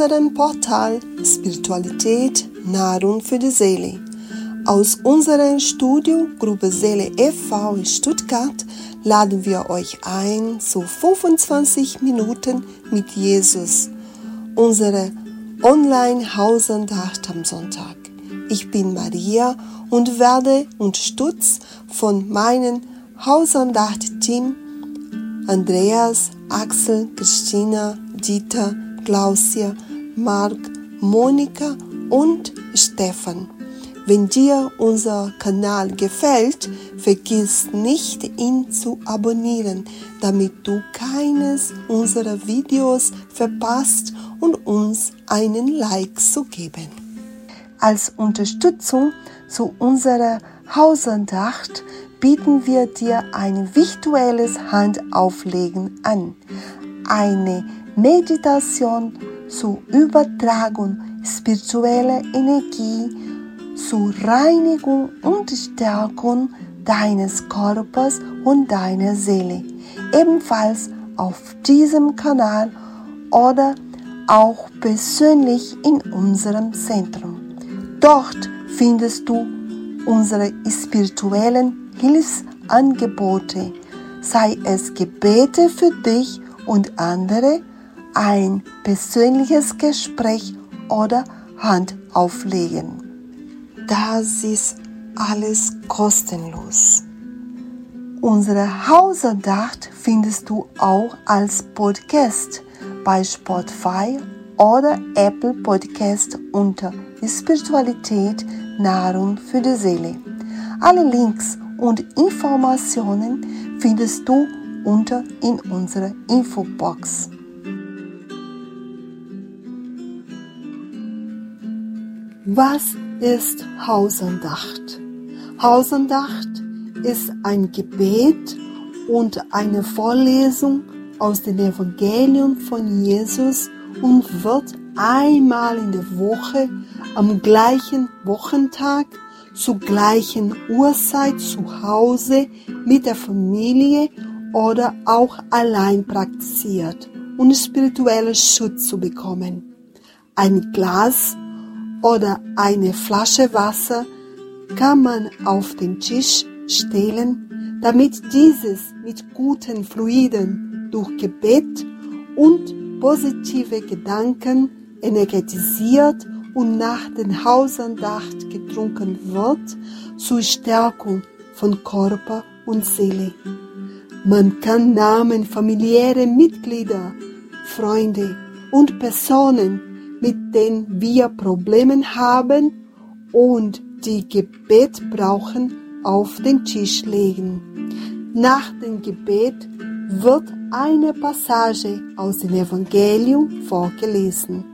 unserem Portal Spiritualität, Nahrung für die Seele. Aus unserer Studio Gruppe Seele e.V. in Stuttgart laden wir euch ein zu 25 Minuten mit Jesus, unsere Online-Hausandacht am Sonntag. Ich bin Maria und werde unterstützt von meinem Hausandacht-Team Andreas, Axel, Christina, Dieter, Klausia, Marc, Monika und Stefan. Wenn dir unser Kanal gefällt, vergiss nicht, ihn zu abonnieren, damit du keines unserer Videos verpasst und uns einen Like zu geben. Als Unterstützung zu unserer Hausandacht bieten wir dir ein virtuelles Handauflegen an. Eine Meditation zur Übertragung spiritueller Energie, zur Reinigung und Stärkung deines Körpers und deiner Seele. Ebenfalls auf diesem Kanal oder auch persönlich in unserem Zentrum. Dort findest du unsere spirituellen Hilfsangebote, sei es Gebete für dich und andere, ein persönliches Gespräch oder Handauflegen. Das ist alles kostenlos. Unsere Hausandacht findest du auch als Podcast bei Spotify oder Apple Podcast unter Spiritualität, Nahrung für die Seele. Alle Links und Informationen findest du unter in unserer Infobox. Was ist Hausandacht? Hausandacht ist ein Gebet und eine Vorlesung aus dem Evangelium von Jesus und wird einmal in der Woche am gleichen Wochentag zur gleichen Uhrzeit zu Hause mit der Familie oder auch allein praktiziert, um spirituellen Schutz zu bekommen. Ein Glas oder eine Flasche Wasser kann man auf den Tisch stellen, damit dieses mit guten Fluiden durch Gebet und positive Gedanken energetisiert und nach der Hausandacht getrunken wird, zur Stärkung von Körper und Seele. Man kann Namen familiärer Mitglieder, Freunde und Personen, mit denen wir Probleme haben und die Gebet brauchen, auf den Tisch legen. Nach dem Gebet wird eine Passage aus dem Evangelium vorgelesen.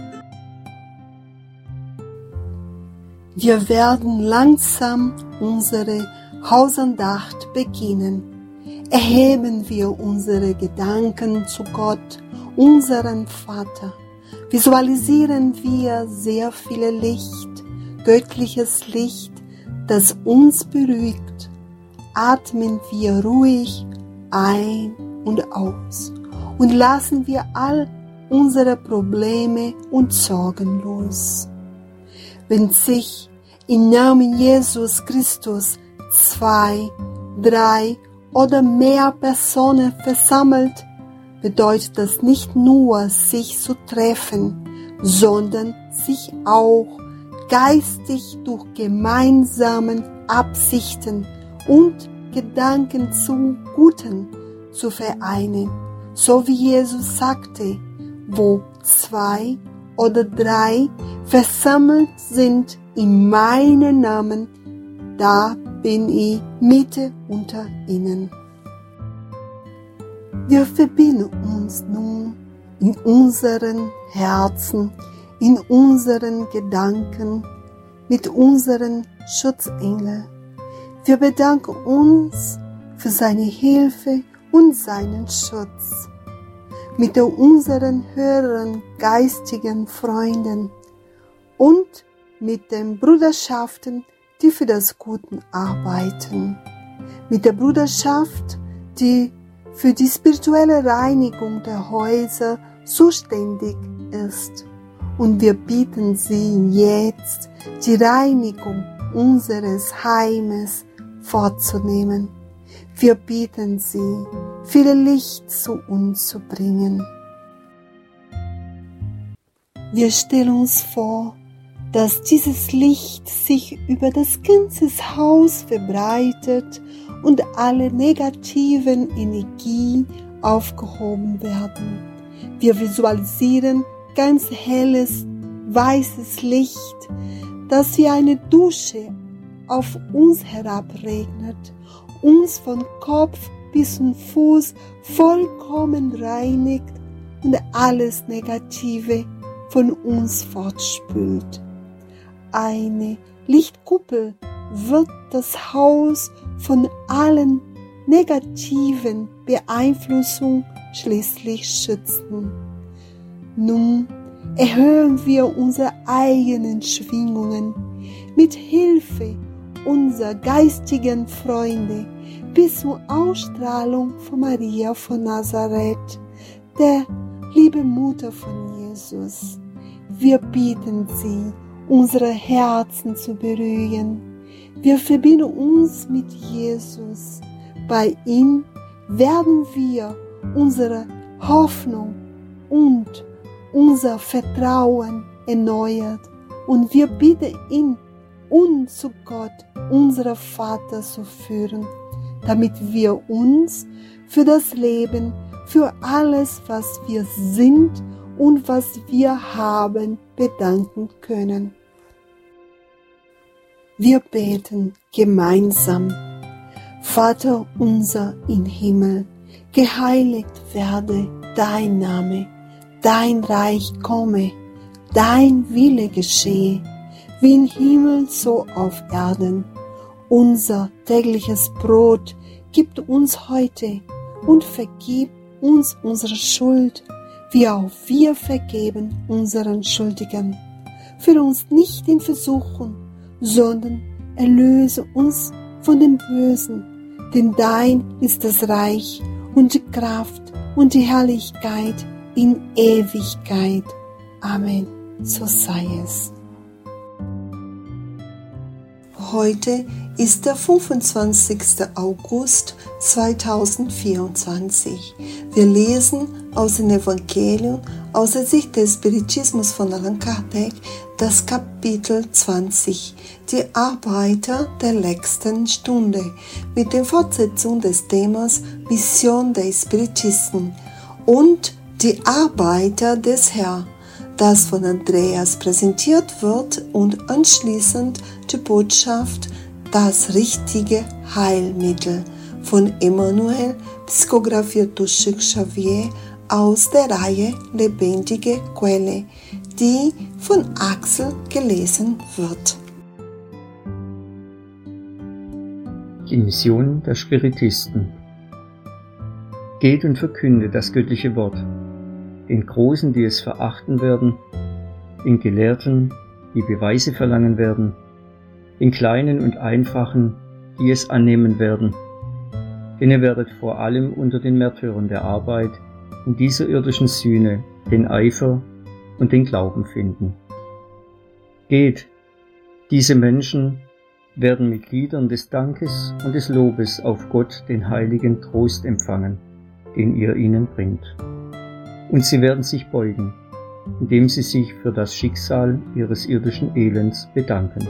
Wir werden langsam unsere Hausandacht beginnen. Erheben wir unsere Gedanken zu Gott, unserem Vater. Visualisieren wir sehr viel Licht, göttliches Licht, das uns beruhigt. Atmen wir ruhig ein und aus und lassen wir all unsere Probleme und Sorgen los. Wenn sich im Namen Jesus Christus 2, 3 oder mehr Personen versammelt, bedeutet das nicht nur, sich zu treffen, sondern sich auch geistig durch gemeinsame Absichten und Gedanken zum Guten zu vereinen. So wie Jesus sagte, wo 2 oder 3 versammelt sind in meinem Namen, da bin ich Mitte unter ihnen. Wir verbinden uns nun in unseren Herzen, in unseren Gedanken mit unseren Schutzengeln. Wir bedanken uns für seine Hilfe und seinen Schutz. Mit unseren höheren geistigen Freunden und mit den Bruderschaften, die für das Gute arbeiten. Mit der Bruderschaft, die für die spirituelle Reinigung der Häuser zuständig ist. und wir bitten Sie jetzt, die Reinigung unseres Heimes vorzunehmen. Wir bitten Sie, viel Licht zu uns zu bringen. Wir stellen uns vor, dass dieses Licht sich über das ganze Haus verbreitet und alle negativen Energien aufgehoben werden. Wir visualisieren ganz helles, weißes Licht, das wie eine Dusche auf uns herabregnet, uns von Kopf bis zum Fuß vollkommen reinigt und alles Negative von uns fortspült. Eine Lichtkuppel wird das Haus von allen negativen Beeinflussungen schließlich schützen. Nun erhöhen wir unsere eigenen Schwingungen mit Hilfe unserer geistigen Freunde bis zur Ausstrahlung von Maria von Nazareth, der liebe Mutter von Jesus. Wir bitten Sie, unsere Herzen zu berühren. Wir verbinden uns mit Jesus. Bei ihm werden wir unsere Hoffnung und unser Vertrauen erneuert und wir bitten ihn, uns zu Gott, unserem Vater, zu führen, damit wir uns für das Leben, für alles, was wir sind und was wir haben, bedanken können. Wir beten gemeinsam. Vater unser im Himmel, geheiligt werde dein Name, dein Reich komme, dein Wille geschehe, wie im Himmel so auf Erden. Unser tägliches Brot gib uns heute und vergib uns unsere Schuld, wie auch wir vergeben unseren Schuldigen. Führe uns nicht in Versuchung, sondern erlöse uns von dem Bösen. Denn dein ist das Reich und die Kraft und die Herrlichkeit in Ewigkeit. Amen. So sei es. Heute ist der 25. August 2024. Wir lesen aus dem Evangelium aus der Sicht des Spiritismus von Allan Kardec das Kapitel 20, die Arbeiter der letzten Stunde, mit der Fortsetzung des Themas Mission der Spiritisten und die Arbeiter des Herrn, das von Andreas präsentiert wird und anschließend die Botschaft Das richtige Heilmittel von Emmanuel, psychografiert durch Chico Xavier aus der Reihe Lebendige Quelle, die von Axel gelesen wird. Die Mission der Spiritisten. Geht und verkündet das göttliche Wort, den Großen, die es verachten werden, den Gelehrten, die Beweise verlangen werden, den Kleinen und Einfachen, die es annehmen werden. Denn ihr werdet vor allem unter den Märtyrern der Arbeit in dieser irdischen Sühne den Eifer und den Glauben finden. Geht, diese Menschen werden mit Liedern des Dankes und des Lobes auf Gott den heiligen Trost empfangen, den ihr ihnen bringt. Und sie werden sich beugen, indem sie sich für das Schicksal ihres irdischen Elends bedanken.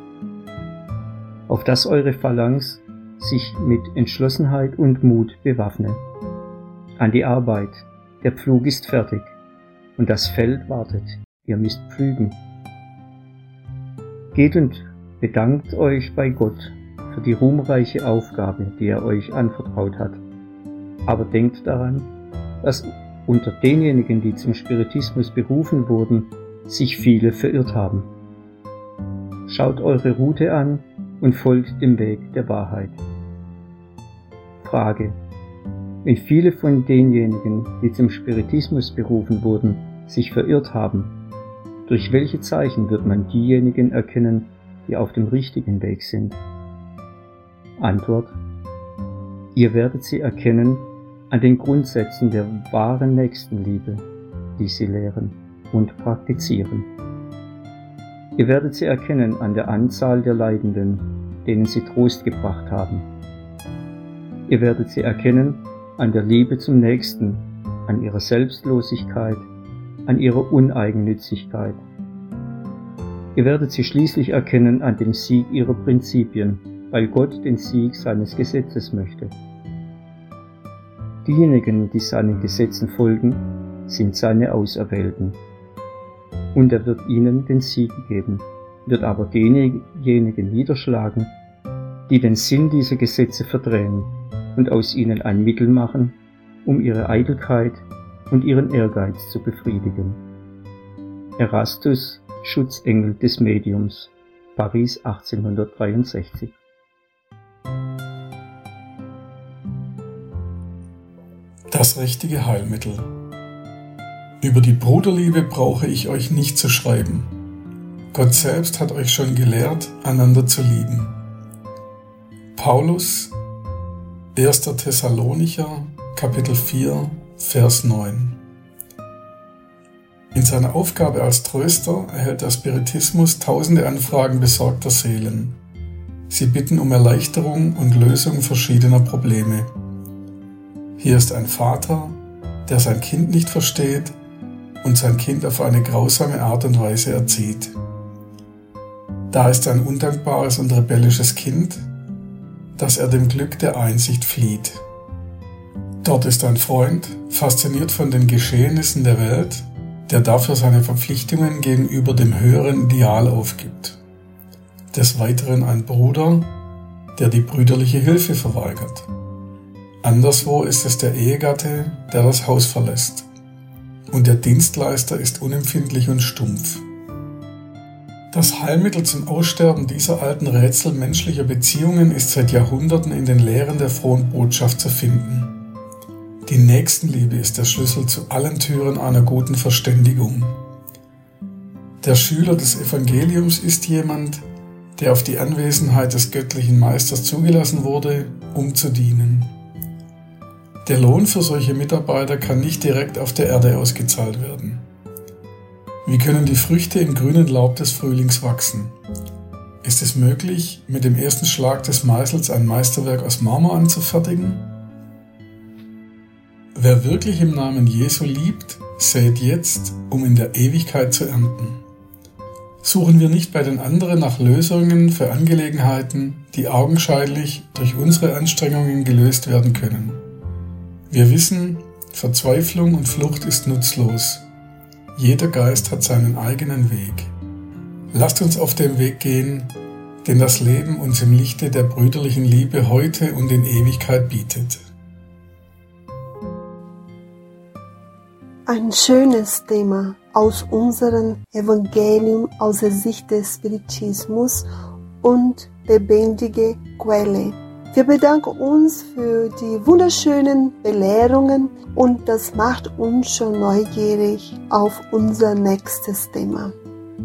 Auf dass eure Phalanx sich mit Entschlossenheit und Mut bewaffne. An die Arbeit, der Pflug ist fertig und das Feld wartet, ihr müsst pflügen. Geht und bedankt euch bei Gott für die ruhmreiche Aufgabe, die er euch anvertraut hat. Aber denkt daran, dass unter denjenigen, die zum Spiritismus berufen wurden, sich viele verirrt haben. Schaut eure Route an und folgt dem Weg der Wahrheit. Frage: Wenn viele von denjenigen, die zum Spiritismus berufen wurden, sich verirrt haben, durch welche Zeichen wird man diejenigen erkennen, die auf dem richtigen Weg sind? Antwort: Ihr werdet sie erkennen an den Grundsätzen der wahren Nächstenliebe, die sie lehren. und praktizieren. Ihr werdet sie erkennen an der Anzahl der Leidenden, denen sie Trost gebracht haben. Ihr werdet sie erkennen an der Liebe zum Nächsten, an ihrer Selbstlosigkeit, an ihrer Uneigennützigkeit. Ihr werdet sie schließlich erkennen an dem Sieg ihrer Prinzipien, weil Gott den Sieg seines Gesetzes möchte. Diejenigen, die seinen Gesetzen folgen, sind seine Auserwählten. Und er wird ihnen den Sieg geben, wird aber denjenigen niederschlagen, die den Sinn dieser Gesetze verdrehen und aus ihnen ein Mittel machen, um ihre Eitelkeit und ihren Ehrgeiz zu befriedigen. Erastus, Schutzengel des Mediums, Paris 1863. Das richtige Heilmittel. Über die Bruderliebe brauche ich euch nicht zu schreiben. Gott selbst hat euch schon gelehrt, einander zu lieben. Paulus, 1. Thessalonicher, Kapitel 4, Vers 9. In seiner Aufgabe als Tröster erhält der Spiritismus tausende Anfragen besorgter Seelen. Sie bitten um Erleichterung und Lösung verschiedener Probleme. Hier ist ein Vater, der sein Kind nicht versteht und sein Kind auf eine grausame Art und Weise erzieht. Da ist ein undankbares und rebellisches Kind, das er dem Glück der Einsicht flieht. Dort ist ein Freund, fasziniert von den Geschehnissen der Welt, der dafür seine Verpflichtungen gegenüber dem höheren Ideal aufgibt. Des Weiteren ein Bruder, der die brüderliche Hilfe verweigert. Anderswo ist es der Ehegatte, der das Haus verlässt. Und der Dienstleister ist unempfindlich und stumpf. Das Heilmittel zum Aussterben dieser alten Rätsel menschlicher Beziehungen ist seit Jahrhunderten in den Lehren der frohen Botschaft zu finden. Die Nächstenliebe ist der Schlüssel zu allen Türen einer guten Verständigung. Der Schüler des Evangeliums ist jemand, der auf die Anwesenheit des göttlichen Meisters zugelassen wurde, um zu dienen. Der Lohn für solche Mitarbeiter kann nicht direkt auf der Erde ausgezahlt werden. Wie können die Früchte im grünen Laub des Frühlings wachsen? Ist es möglich, mit dem ersten Schlag des Meißels ein Meisterwerk aus Marmor anzufertigen? Wer wirklich im Namen Jesu liebt, sät jetzt, um in der Ewigkeit zu ernten. Suchen wir nicht bei den anderen nach Lösungen für Angelegenheiten, die augenscheinlich durch unsere Anstrengungen gelöst werden können. Wir wissen, Verzweiflung und Flucht ist nutzlos. Jeder Geist hat seinen eigenen Weg. Lasst uns auf dem Weg gehen, den das Leben uns im Lichte der brüderlichen Liebe heute und in Ewigkeit bietet. Ein schönes Thema aus unserem Evangelium aus der Sicht des Spiritismus und lebendige Quelle. Wir bedanken uns für die wunderschönen Belehrungen und das macht uns schon neugierig auf unser nächstes Thema.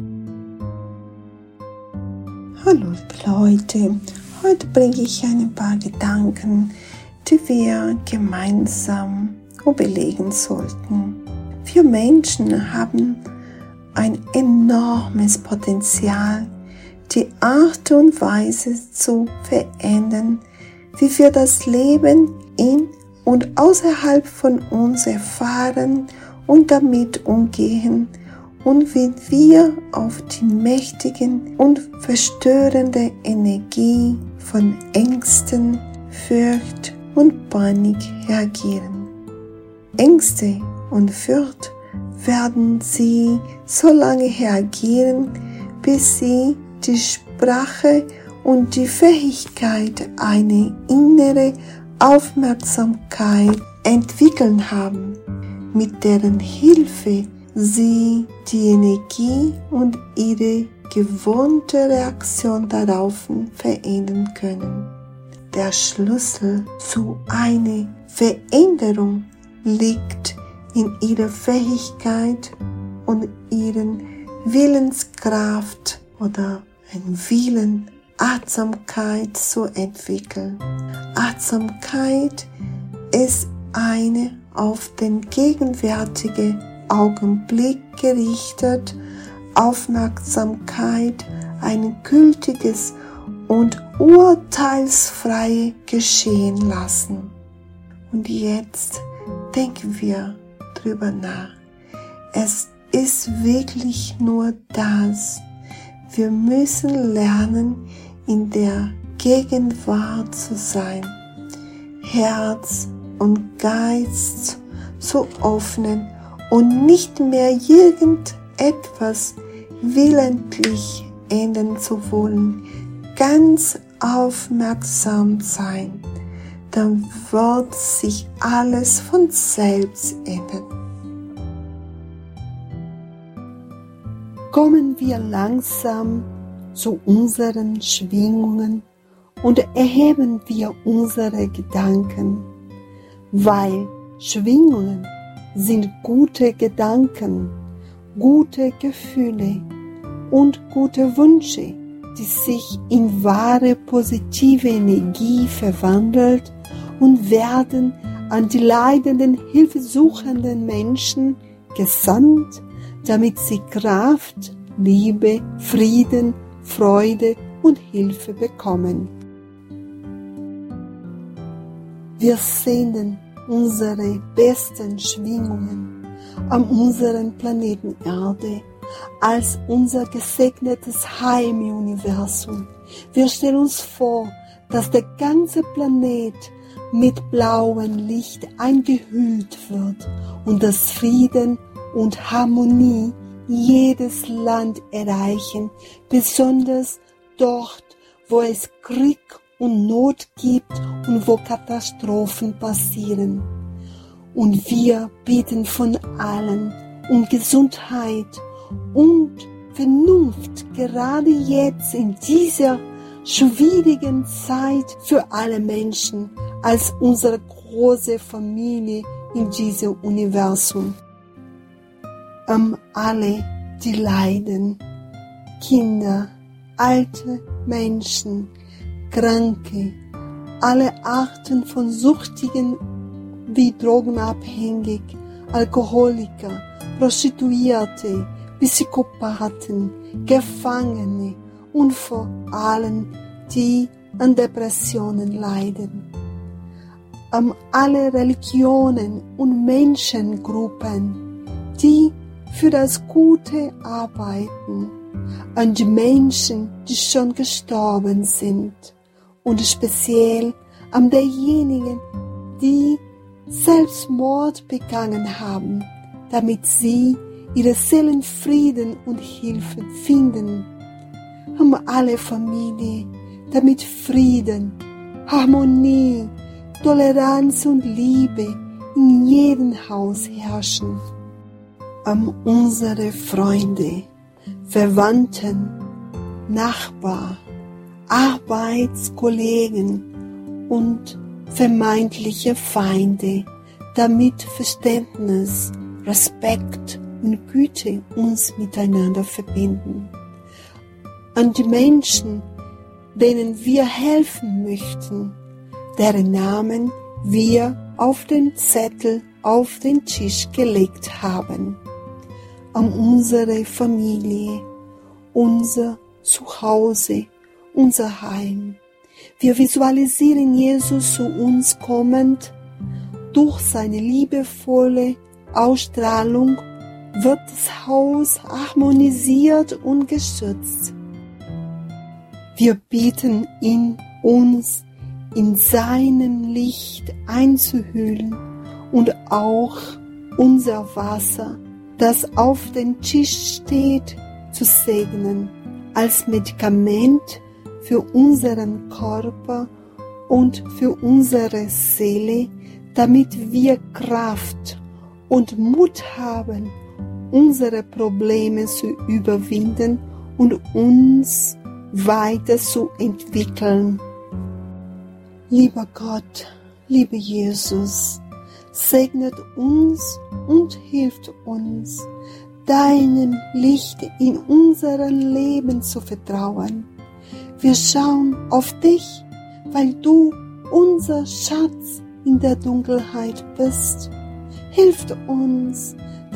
Hallo liebe Leute, heute bringe ich ein paar Gedanken, die wir gemeinsam überlegen sollten. Wir Menschen haben ein enormes Potenzial, die Art und Weise zu verändern, wie wir das Leben in und außerhalb von uns erfahren und damit umgehen und wie wir auf die mächtigen und verstörende Energie von Ängsten, Furcht und Panik reagieren. Ängste und Furcht werden sie so lange reagieren, bis sie die Sprache und die Fähigkeit, eine innere Aufmerksamkeit entwickeln haben, mit deren Hilfe sie die Energie und ihre gewohnte Reaktion darauf verändern können. Der Schlüssel zu einer Veränderung liegt in ihrer Fähigkeit und ihren Willenskraft oder ein Willen, Achtsamkeit zu entwickeln. Achtsamkeit ist eine auf den gegenwärtigen Augenblick gerichtet, Aufmerksamkeit, ein gültiges und urteilsfrei geschehen lassen. Und jetzt denken wir drüber nach. Es ist wirklich nur das. Wir müssen lernen, in der Gegenwart zu sein, Herz und Geist zu öffnen und nicht mehr irgendetwas willentlich ändern zu wollen, ganz aufmerksam sein, dann wird sich alles von selbst ändern. Kommen wir langsam zu unseren Schwingungen und erheben wir unsere Gedanken, weil Schwingungen sind gute Gedanken, gute Gefühle und gute Wünsche, die sich in wahre positive Energie verwandelt und werden an die leidenden, hilfesuchenden Menschen gesandt, damit sie Kraft, Liebe, Frieden, Freude und Hilfe bekommen. Wir senden unsere besten Schwingungen an unseren Planeten Erde als unser gesegnetes Heim im Universum. Wir stellen uns vor, dass der ganze Planet mit blauem Licht eingehüllt wird und dass Frieden und Harmonie jedes Land erreichen, besonders dort, wo es Krieg und Not gibt und wo Katastrophen passieren. Und wir bitten von allen um Gesundheit und Vernunft, gerade jetzt in dieser schwierigen Zeit für alle Menschen als unsere große Familie in diesem Universum. Alle, die leiden, Kinder, alte Menschen, Kranke, alle Arten von Süchtigen wie Drogenabhängig, Alkoholiker, Prostituierte, Psychopathen, Gefangene und vor allem die an Depressionen leiden. Alle Religionen und Menschengruppen, die für das Gute arbeiten, an die Menschen, die schon gestorben sind und speziell an derjenigen, die Selbstmord begangen haben, damit sie ihre Seelenfrieden und Hilfe finden. Alle Familie, damit Frieden, Harmonie, Toleranz und Liebe in jedem Haus herrschen. Unsere Freunde, Verwandten, Nachbarn, Arbeitskollegen und vermeintliche Feinde, damit Verständnis, Respekt und Güte uns miteinander verbinden. An die Menschen, denen wir helfen möchten, deren Namen wir auf den Zettel auf den Tisch gelegt haben. An unsere Familie, unser Zuhause, unser Heim. Wir visualisieren Jesus zu uns kommend. Durch seine liebevolle Ausstrahlung wird das Haus harmonisiert und geschützt. Wir bitten ihn, uns in seinem Licht einzuhüllen und auch unser Wasser, das auf dem Tisch steht, zu segnen, als Medikament für unseren Körper und für unsere Seele, damit wir Kraft und Mut haben, unsere Probleme zu überwinden und uns weiterzuentwickeln. Lieber Gott, lieber Jesus, segnet uns und hilft uns, deinem Licht in unserem Leben zu vertrauen. Wir schauen auf dich, weil du unser Schatz in der Dunkelheit bist. Hilf uns,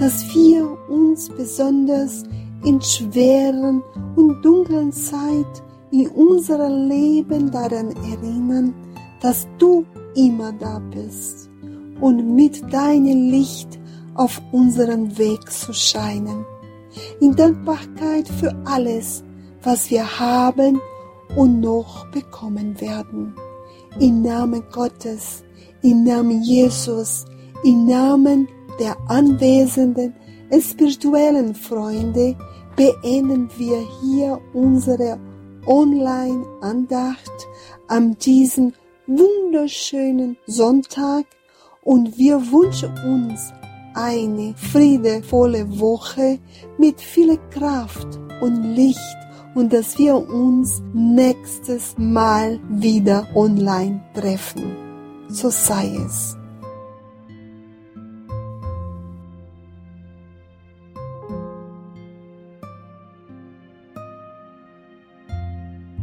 dass wir uns besonders in schweren und dunklen Zeit in unserem Leben daran erinnern, dass du immer da bist und mit deinem Licht auf unseren Weg zu scheinen. In Dankbarkeit für alles, was wir haben und noch bekommen werden. Im Namen Gottes, im Namen Jesus, im Namen der anwesenden spirituellen Freunde beenden wir hier unsere Online-Andacht an diesem wunderschönen Sonntag und wir wünschen uns eine friedevolle Woche mit viel Kraft und Licht und dass wir uns nächstes Mal wieder online treffen. So sei es.